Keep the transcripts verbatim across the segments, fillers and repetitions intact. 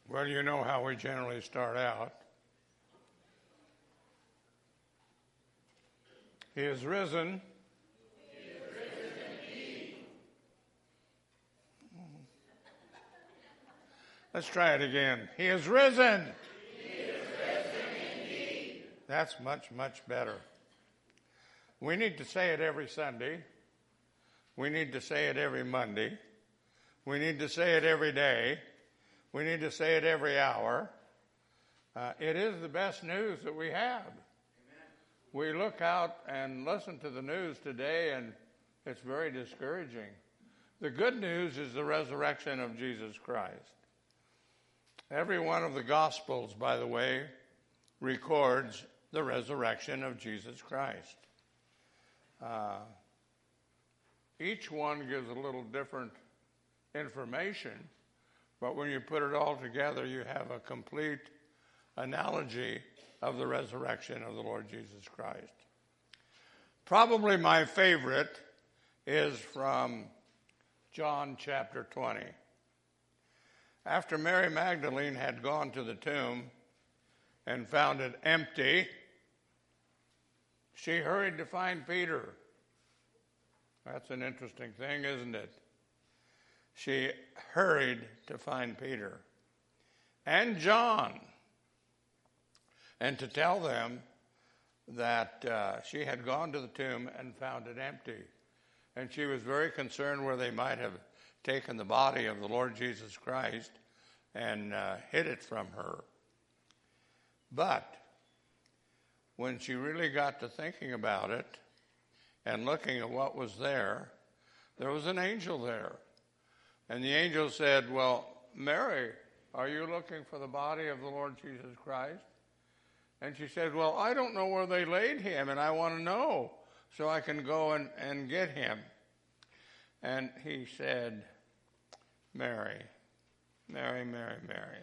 Well, you know how we generally start out. He is risen. He is risen indeed. Let's try it again. He is risen. He is risen indeed. That's much, much better. We need to say it every Sunday. We need to say it every Monday. We need to say it every day. We need to say it every hour. Uh, it is the best news that we have. Amen. We look out and listen to the news today, and it's very discouraging. The good news is the resurrection of Jesus Christ. Every one of the Gospels, by the way, records the resurrection of Jesus Christ. Uh, each one gives a little different information, but when you put it all together, you have a complete analogy of the resurrection of the Lord Jesus Christ. Probably my favorite is from John chapter twenty. After Mary Magdalene had gone to the tomb and found it empty, she hurried to find Peter. That's an interesting thing, isn't it? She hurried to find Peter and John and to tell them that uh, she had gone to the tomb and found it empty. And she was very concerned where they might have taken the body of the Lord Jesus Christ and uh, hid it from her. But when she really got to thinking about it and looking at what was there, there was an angel there. And the angel said, well, Mary, are you looking for the body of the Lord Jesus Christ? And she said, well, I don't know where they laid him, and I want to know so I can go and, and get him. And he said, Mary, Mary, Mary, Mary,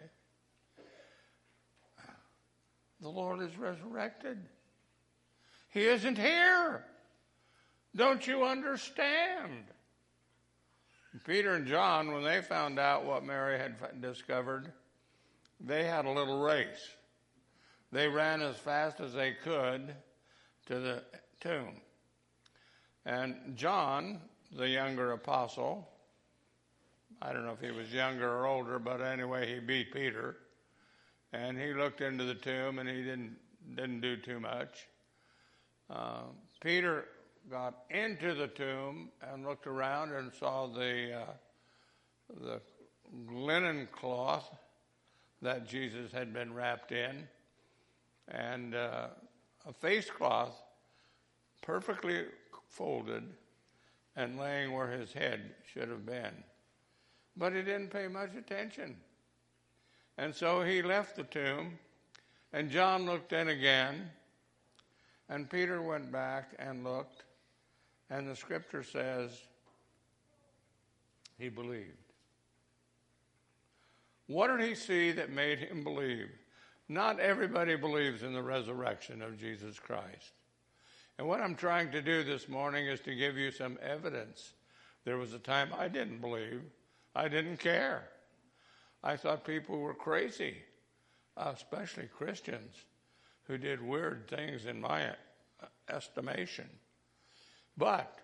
the Lord is resurrected. He isn't here. Don't you understand? Peter and John, when they found out what Mary had discovered, they had a little race. They ran as fast as they could to the tomb. And John, the younger apostle, I don't know if he was younger or older, but anyway, he beat Peter. And he looked into the tomb, and he didn't didn't do too much. Uh, Peter got into the tomb and looked around and saw the uh, the linen cloth that Jesus had been wrapped in, and uh, a face cloth perfectly folded and laying where his head should have been. But he didn't pay much attention. And so he left the tomb, and John looked in again, and Peter went back and looked, and the scripture says he believed. What did he see that made him believe? Not everybody believes in the resurrection of Jesus Christ. And what I'm trying to do this morning is to give you some evidence. There was a time I didn't believe. I didn't care. I thought people were crazy, especially Christians who did weird things in my estimation. But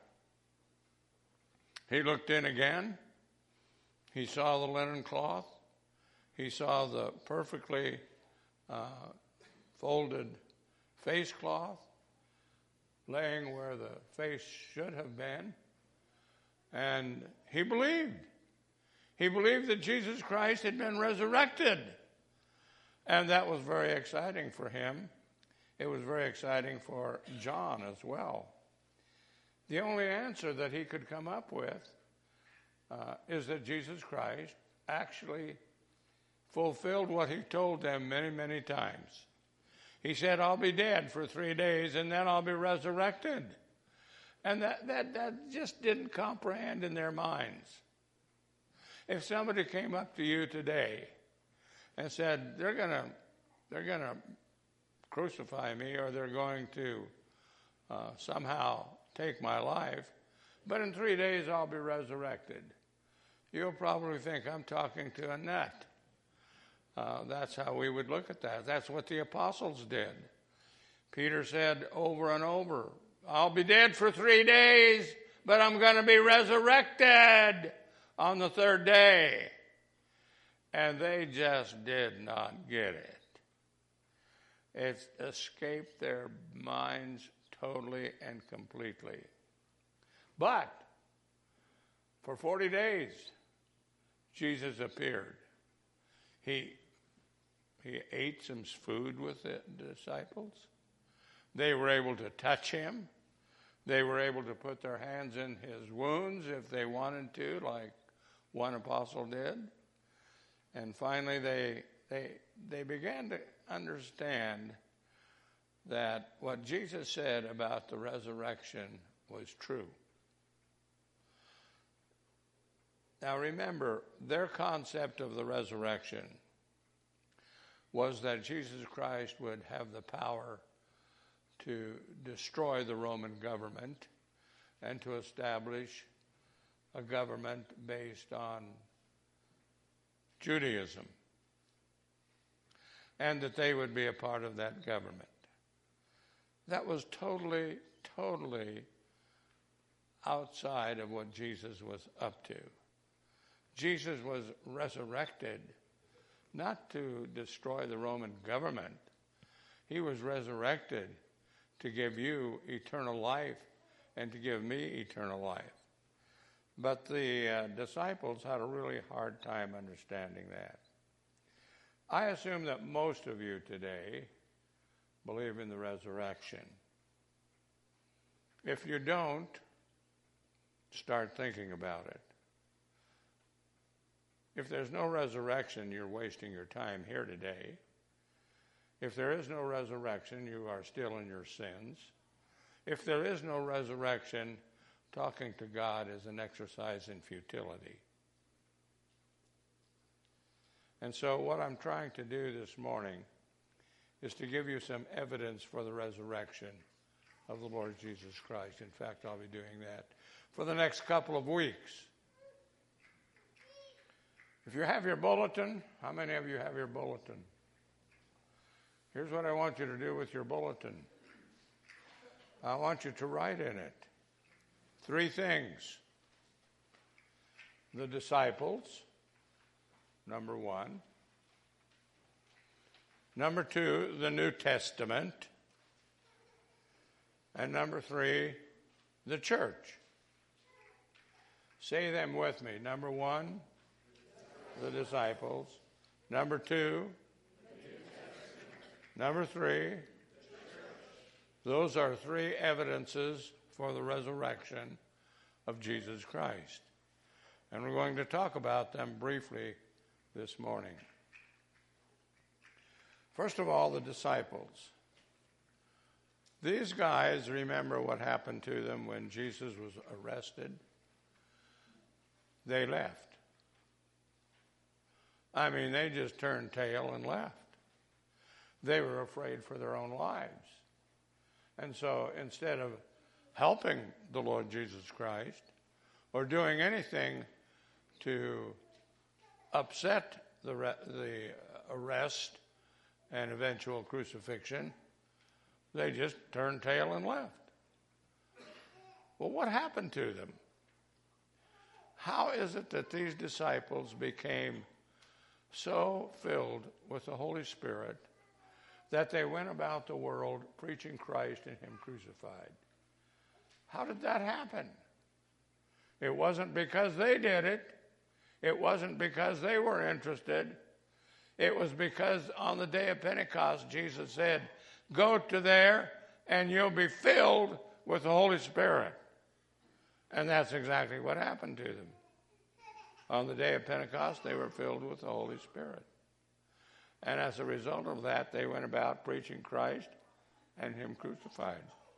he looked in again. He saw the linen cloth. He saw the perfectly uh, folded face cloth laying where the face should have been. And he believed. He believed that Jesus Christ had been resurrected. And that was very exciting for him. It was very exciting for John as well. The only answer that he could come up with uh, is that Jesus Christ actually fulfilled what he told them many, many times. He said, I'll be dead for three days and then I'll be resurrected. And that, that, that just didn't comprehend in their minds. If somebody came up to you today and said, they're going to they're going to crucify me, or they're going to uh, somehow take my life, but in three days I'll be resurrected, you'll probably think I'm talking to a nut. Uh, that's how we would look at that. That's what the apostles did. Peter said over and over, I'll be dead for three days, but I'm going to be resurrected on the third day. And they just did not get it. It escaped their minds totally and completely. But for forty days, Jesus appeared. He, he ate some food with the disciples. They were able to touch him. They were able to put their hands in his wounds if they wanted to, like one apostle did. And finally, they they they began to understand that what Jesus said about the resurrection was true. Now remember, their concept of the resurrection was that Jesus Christ would have the power to destroy the Roman government and to establish a government based on Judaism, and that they would be a part of that government. That was totally, totally outside of what Jesus was up to. Jesus was resurrected not to destroy the Roman government. He was resurrected to give you eternal life and to give me eternal life. But the uh, disciples had a really hard time understanding that. I assume that most of you today believe in the resurrection. If you don't, start thinking about it. If there's no resurrection, you're wasting your time here today. If there is no resurrection, you are still in your sins. If there is no resurrection, talking to God is an exercise in futility. And so what I'm trying to do this morning is to give you some evidence for the resurrection of the Lord Jesus Christ. In fact, I'll be doing that for the next couple of weeks. If you have your bulletin, how many of you have your bulletin? Here's what I want you to do with your bulletin. I want you to write in it three things. The disciples, number one. Number two, the New Testament. And number three, the church. Say them with me. Number one, the disciples. Number two, number three, those are three evidences for the resurrection of Jesus Christ. And we're going to talk about them briefly this morning. First of all, the disciples. These guys, remember what happened to them when Jesus was arrested? They left. I mean, they just turned tail and left. They were afraid for their own lives. And so instead of helping the Lord Jesus Christ or doing anything to upset the, re- the arrest and eventual crucifixion, they just turned tail and left. Well, what happened to them? How is it that these disciples became so filled with the Holy Spirit that they went about the world preaching Christ and Him crucified? How did that happen? It wasn't because they did it. It wasn't because they were interested. It was because on the day of Pentecost, Jesus said, go to there and you'll be filled with the Holy Spirit. And that's exactly what happened to them. On the day of Pentecost, they were filled with the Holy Spirit. And as a result of that, they went about preaching Christ and Him crucified.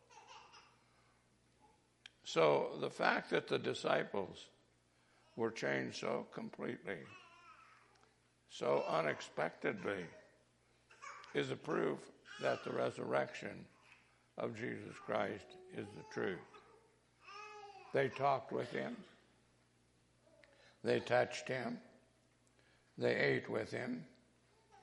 So the fact that the disciples were changed so completely, so unexpectedly, is a proof that the resurrection of Jesus Christ is the truth. They talked with Him. They touched Him. They ate with Him.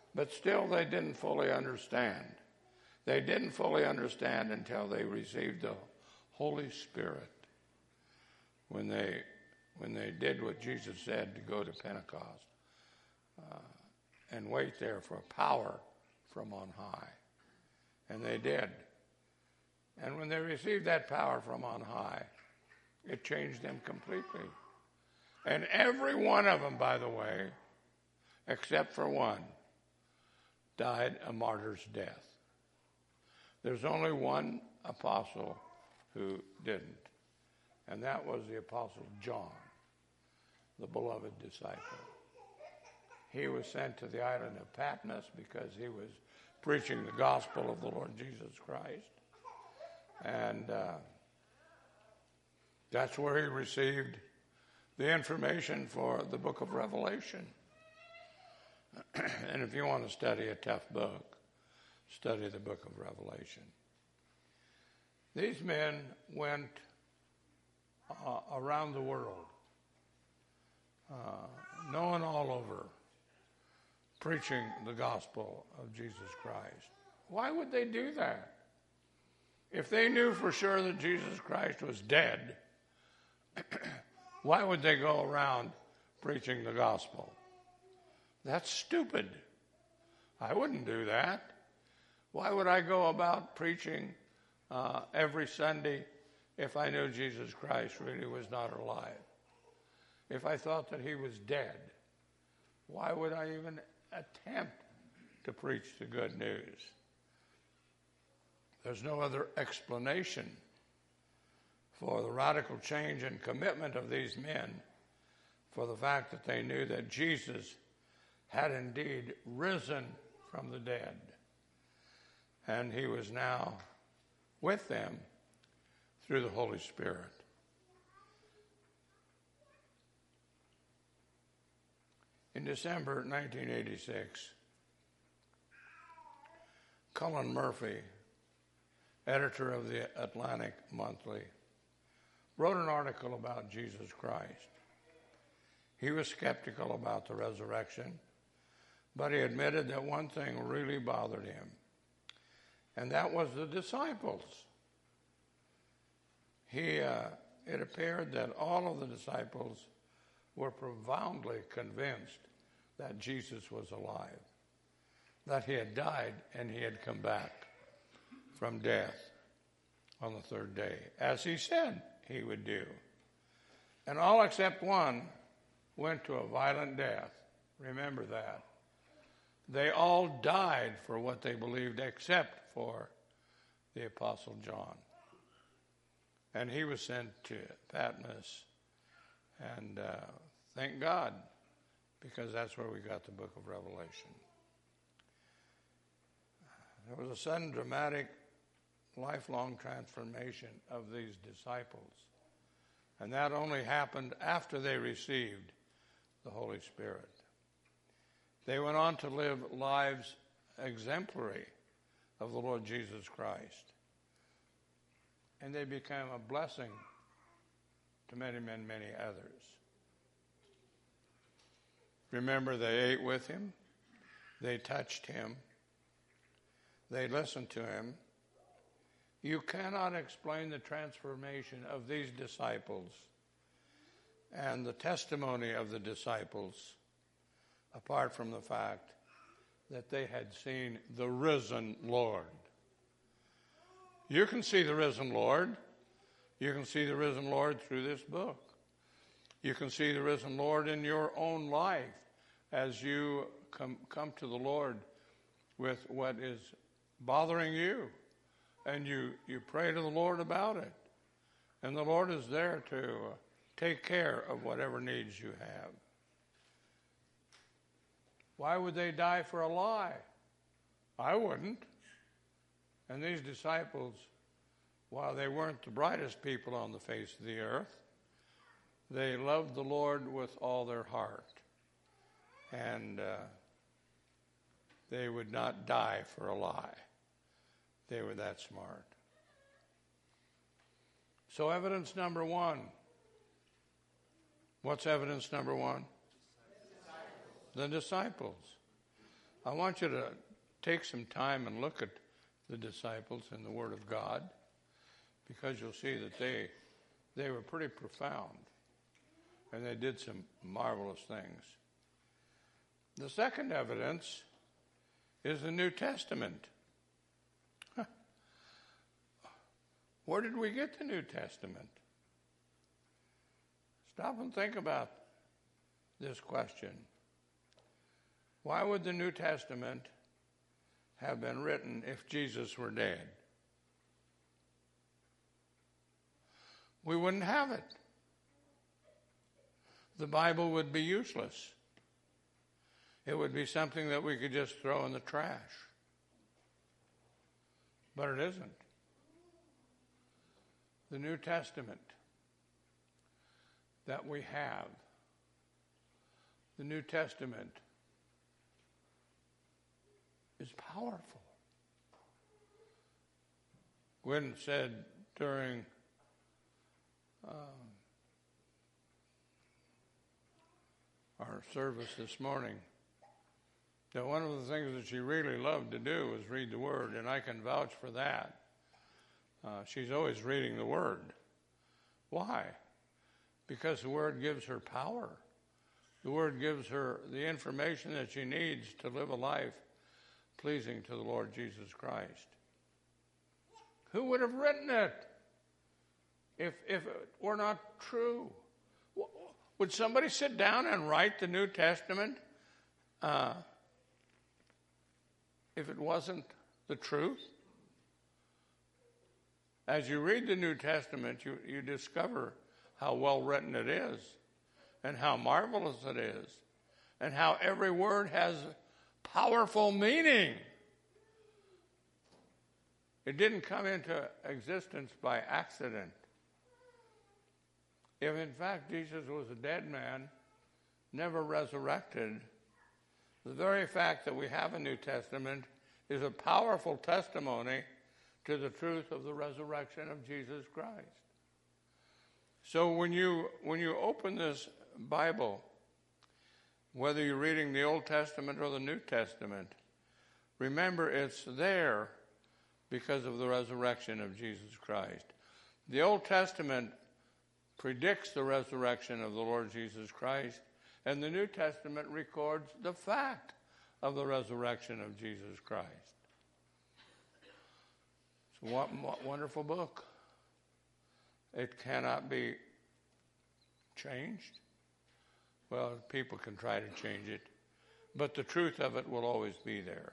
But still they didn't fully understand. They didn't fully understand until they received the Holy Spirit. When they, when they did what Jesus said to go to Pentecost uh, and wait there for power from on high. And they did. And when they received that power from on high, it changed them completely. And every one of them, by the way, except for one, died a martyr's death. There's only one apostle who didn't, and that was the Apostle John, the beloved disciple. He was sent to the island of Patmos because he was preaching the gospel of the Lord Jesus Christ. And uh, that's where he received the information for the book of Revelation. And if you want to study a tough book, study the book of Revelation. These men went uh, around the world, uh, known all over, preaching the gospel of Jesus Christ. Why would they do that? If they knew for sure that Jesus Christ was dead, why would they go around preaching the gospel? That's stupid. I wouldn't do that. Why would I go about preaching uh, every Sunday if I knew Jesus Christ really was not alive? If I thought that he was dead, why would I even attempt to preach the good news? There's no other explanation for the radical change and commitment of these men, for the fact that they knew that Jesus had indeed risen from the dead, and he was now with them through the Holy Spirit. In December nineteen eighty-six, Cullen Murphy, editor of the Atlantic Monthly, wrote an article about Jesus Christ. He was skeptical about the resurrection, but he admitted that one thing really bothered him, and that was the disciples. He, uh, it appeared that all of the disciples were profoundly convinced that Jesus was alive, that he had died and he had come back from death on the third day, as he said he would do. And all except one went to a violent death. Remember that. They all died for what they believed except for the Apostle John. And he was sent to Patmos. And uh, thank God, because that's where we got the book of Revelation. There was a sudden, dramatic, lifelong transformation of these disciples. And that only happened after they received the Holy Spirit. They went on to live lives exemplary of the Lord Jesus Christ. And they became a blessing to many, many, many others. Remember, they ate with him. They touched him. They listened to him. You cannot explain the transformation of these disciples and the testimony of the disciples apart from the fact that they had seen the risen Lord. You can see the risen Lord. You can see the risen Lord through this book. You can see the risen Lord in your own life as you come, come to the Lord with what is bothering you. And you, you pray to the Lord about it. And the Lord is there to uh, take care of whatever needs you have. Why would they die for a lie? I wouldn't. And these disciples, while they weren't the brightest people on the face of the earth, they loved the Lord with all their heart. And uh, they would not die for a lie. They were that smart. So evidence number one. What's evidence number one? The disciples. I want you to take some time and look at the disciples in the Word of God, because you'll see that they they were pretty profound, and they did some marvelous things. The second evidence is the New Testament. Huh. Where did we get the New Testament? Stop and think about this question. Why would the New Testament have been written if Jesus were dead? We wouldn't have it. The Bible would be useless. It would be something that we could just throw in the trash. But it isn't. The New Testament that we have, the New Testament is powerful. Gwen said during um, our service this morning that one of the things that she really loved to do was read the Word, and I can vouch for that. Uh, she's always reading the Word. Why? Because the Word gives her power. The Word gives her the information that she needs to live a life pleasing to the Lord Jesus Christ. Who would have written it if, if it were not true? Would somebody sit down and write the New Testament uh, if it wasn't the truth? As you read the New Testament, you, you discover how well written it is, and how marvelous it is, and how every word has powerful meaning. It didn't come into existence by accident. If in fact Jesus was a dead man, never resurrected, the very fact that we have a New Testament is a powerful testimony to the truth of the resurrection of Jesus Christ. So when you when you open this Bible, whether you're reading the Old Testament or the New Testament, remember it's there because of the resurrection of Jesus Christ. The Old Testament predicts the resurrection of the Lord Jesus Christ, and the New Testament records the fact of the resurrection of Jesus Christ. So what, what wonderful book. It cannot be changed. Well, people can try to change it, but the truth of it will always be there.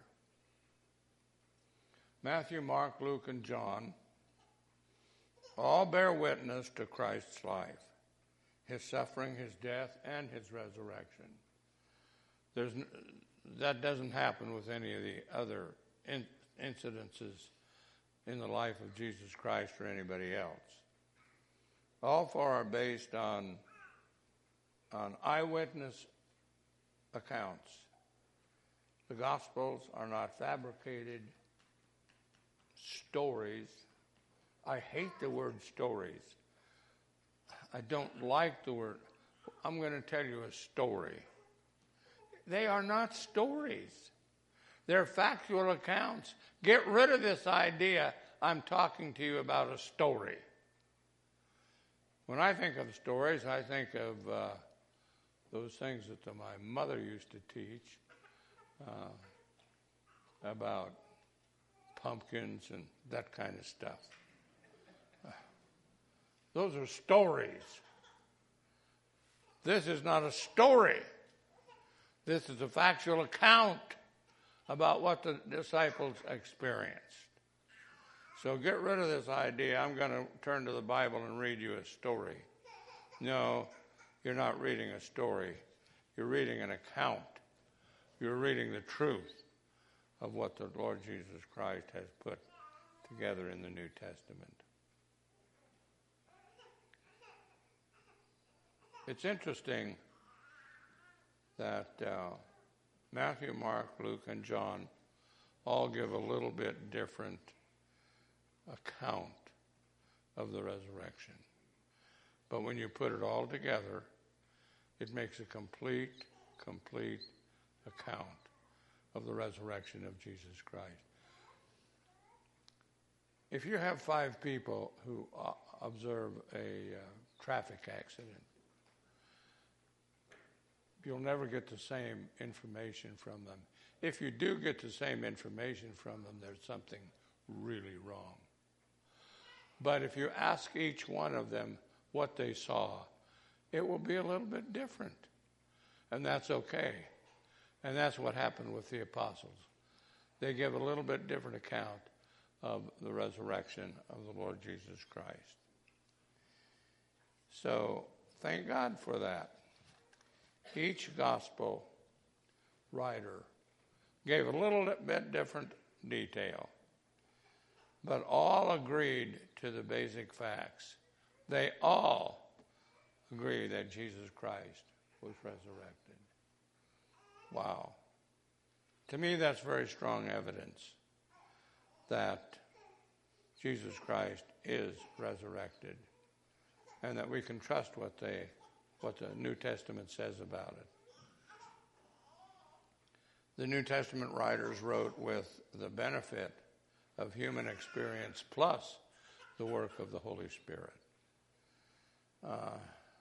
Matthew, Mark, Luke, and John all bear witness to Christ's life, his suffering, his death, and his resurrection. There's, that doesn't happen with any of the other in, incidences in the life of Jesus Christ or anybody else. All four are based on, on eyewitness accounts. The Gospels are not fabricated stories. I hate the word stories. I don't like the word. I'm going to tell you a story. They are not stories. They're factual accounts. Get rid of this idea I'm talking to you about a story. When I think of stories, I think of uh, those things that the, my mother used to teach uh, about pumpkins and that kind of stuff. Uh, those are stories. This is not a story. This is a factual account about what the disciples experienced. So get rid of this idea, I'm going to turn to the Bible and read you a story. No, you're not reading a story. You're reading an account. You're reading the truth of what the Lord Jesus Christ has put together in the New Testament. It's interesting that uh, Matthew, Mark, Luke, and John all give a little bit different account of the resurrection. But when you put it all together, it makes a complete, complete account of the resurrection of Jesus Christ. If you have five people who uh, observe a uh, traffic accident, you'll never get the same information from them. If you do get the same information from them, there's something really wrong. But if you ask each one of them what they saw, it will be a little bit different. And that's okay. And that's what happened with the apostles. They give a little bit different account of the resurrection of the Lord Jesus Christ. So thank God for that. Each gospel writer gave a little bit different detail, but all agreed to the basic facts. They all agree that Jesus Christ was resurrected. Wow. To me, that's very strong evidence that Jesus Christ is resurrected and that we can trust what they, what the New Testament says about it. The New Testament writers wrote with the benefit of human experience plus the work of the Holy Spirit. Uh,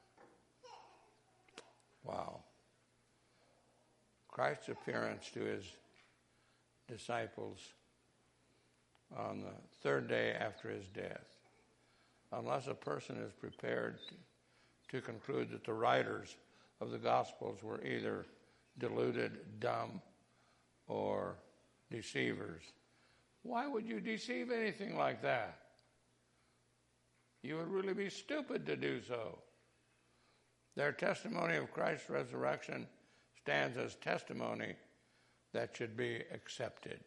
wow. Christ's appearance to his disciples on the third day after his death, unless a person is prepared to, to conclude that the writers of the Gospels were either deluded, dumb, or deceivers. Why would you deceive anything like that? You would really be stupid to do so. Their testimony of Christ's resurrection stands as testimony that should be accepted.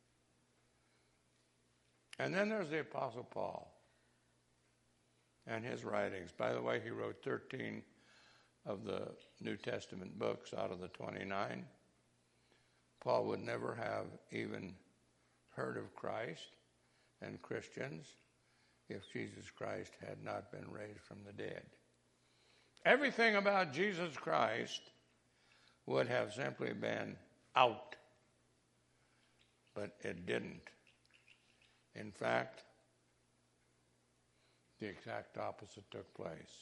And then there's the Apostle Paul and his writings. By the way, he wrote thirteen of the New Testament books out of the twenty-nine. Paul would never have even heard of Christ and Christians if Jesus Christ had not been raised from the dead. Everything about Jesus Christ would have simply been out, but it didn't. In fact, the exact opposite took place.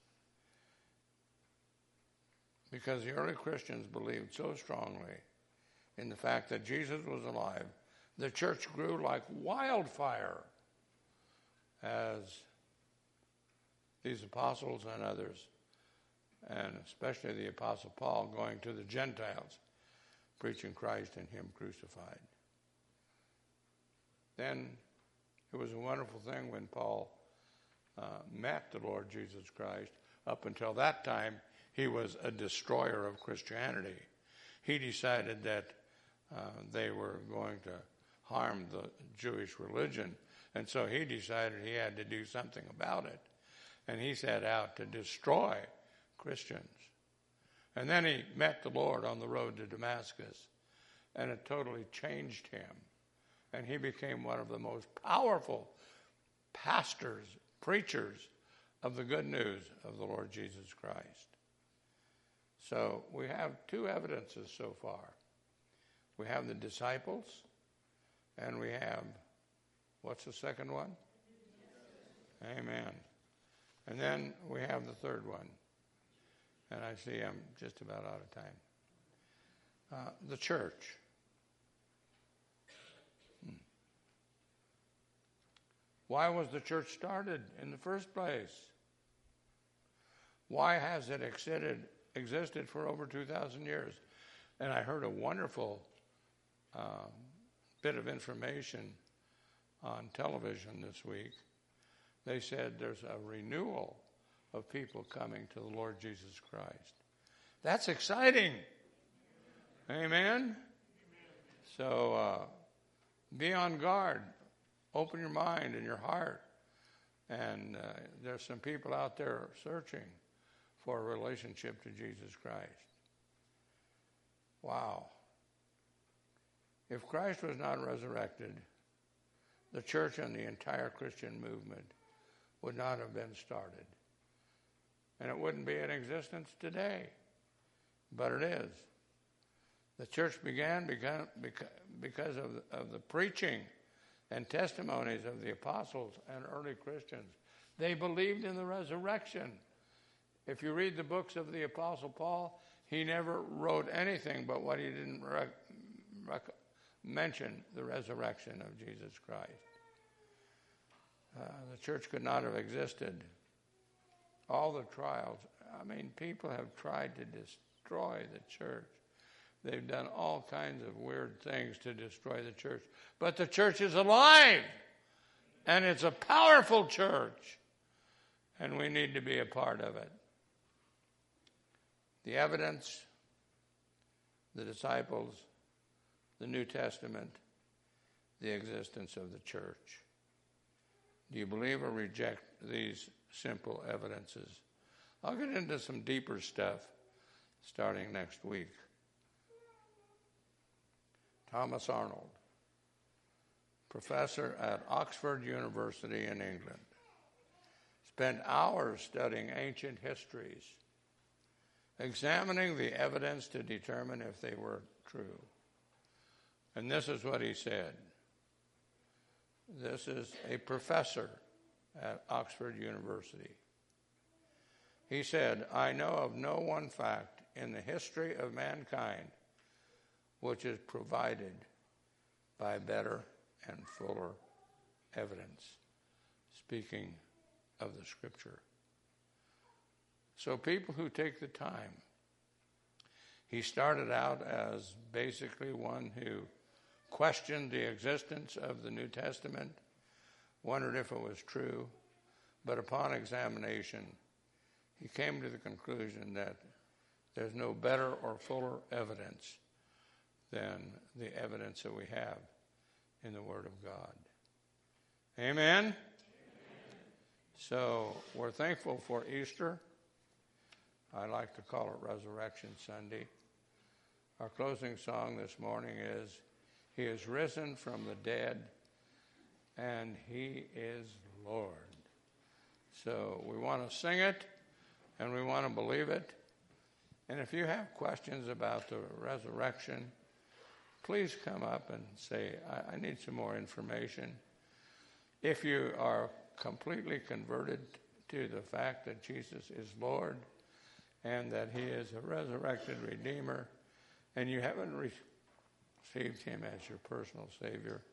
Because the early Christians believed so strongly in the fact that Jesus was alive, the church grew like wildfire as these apostles and others, and especially the Apostle Paul, going to the Gentiles, preaching Christ and him crucified. Then it was a wonderful thing when Paul uh, met the Lord Jesus Christ. Up until that time, he was a destroyer of Christianity. He decided that uh, they were going to harm the Jewish religion, and so he decided he had to do something about it. And he set out to destroy Christians. And then he met the Lord on the road to Damascus, and it totally changed him. And he became one of the most powerful pastors, preachers of the good news of the Lord Jesus Christ. So we have two evidences so far. We have the disciples, and we have, what's the second one? Amen. And then we have the third one. And I see I'm just about out of time. Uh, the church. Hmm. Why was the church started in the first place? Why has it existed, existed for over two thousand years? And I heard a wonderful uh, bit of information on television this week. They said there's a renewal of people coming to the Lord Jesus Christ. That's exciting. Amen? Amen. So uh, be on guard. Open your mind and your heart. And uh, there's some people out there searching for a relationship to Jesus Christ. Wow. If Christ was not resurrected, the church and the entire Christian movement would not have been started. And it wouldn't be in existence today. But it is. The church began because, because of, the, of the preaching and testimonies of the apostles and early Christians. They believed in the resurrection. If you read the books of the Apostle Paul, he never wrote anything but what he didn't rec- rec- mention, the resurrection of Jesus Christ. Uh, the church could not have existed. All the trials, I mean, people have tried to destroy the church. They've done all kinds of weird things to destroy the church. But the church is alive, and it's a powerful church, and we need to be a part of it. The evidence, the disciples, the New Testament, the existence of the church. Do you believe or reject these simple evidences? I'll get into some deeper stuff starting next week. Thomas Arnold, professor at Oxford University in England, spent hours studying ancient histories, examining the evidence to determine if they were true. And this is what he said. This is a professor at Oxford University. He said, I know of no one fact in the history of mankind which is provided by better and fuller evidence, speaking of the Scripture. So people who take the time, he started out as basically one who questioned the existence of the New Testament, wondered if it was true, but upon examination, he came to the conclusion that there's no better or fuller evidence than the evidence that we have in the Word of God. Amen? Amen. So we're thankful for Easter. I like to call it Resurrection Sunday. Our closing song this morning is, He is risen from the dead, and He is Lord. So we want to sing it, and we want to believe it. And if you have questions about the resurrection, please come up and say, I, I need some more information. If you are completely converted to the fact that Jesus is Lord and that He is a resurrected Redeemer, and you haven't re- received Him as your personal Savior,